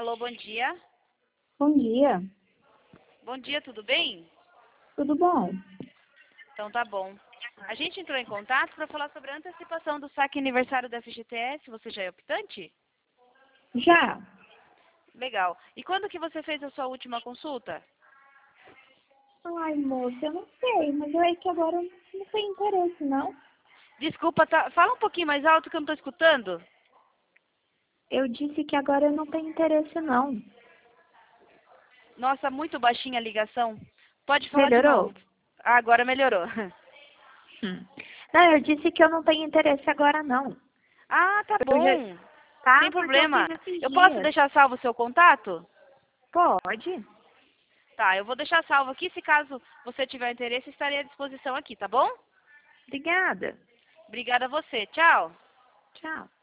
Alô, bom dia. Bom dia, Bom dia, tudo bem? tudo bom? Então tá bom. A gente entrou em contato para falar sobre a antecipação do saque aniversário da FGTS. Você já é optante? Já? Legal. E quando que você fez a sua última consulta? Ai, moça, eu não sei, mas eu acho que agora não tem interesse, não. Desculpa, fala um pouquinho mais alto que eu não estou escutando. Eu disse que agora eu não tenho interesse, não. Nossa, muito baixinha a ligação. Pode falar de Melhorou? novo. Ah, agora melhorou. Não, eu disse que eu não tenho interesse agora, não. Ah, tá Eu já... bom. Tá, Sem porque eu problema. fiz esses Eu posso dias. deixar salvo o seu contato? Pode? Tá, eu vou deixar salvo aqui. Se caso você tiver interesse, estarei à disposição aqui, tá bom? Obrigada. Obrigada a você. Tchau. Tchau.